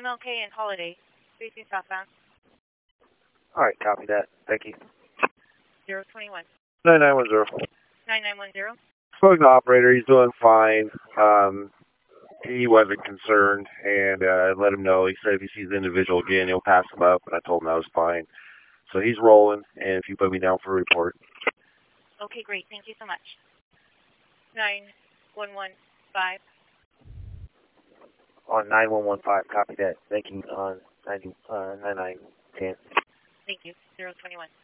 MLK and Holiday, facing southbound. All right, copy that. Thank you. 021. 9910. 9910. Spoke to the operator. He's doing fine. He wasn't concerned, and I let him know. He said if he sees the individual again, he'll pass him up, and I told him that was fine. So he's rolling, and if you put me down for a report. Okay, great. Thank you so much. 9115. On 9115, copy that. Thank you. On 9910. Thank you. 021.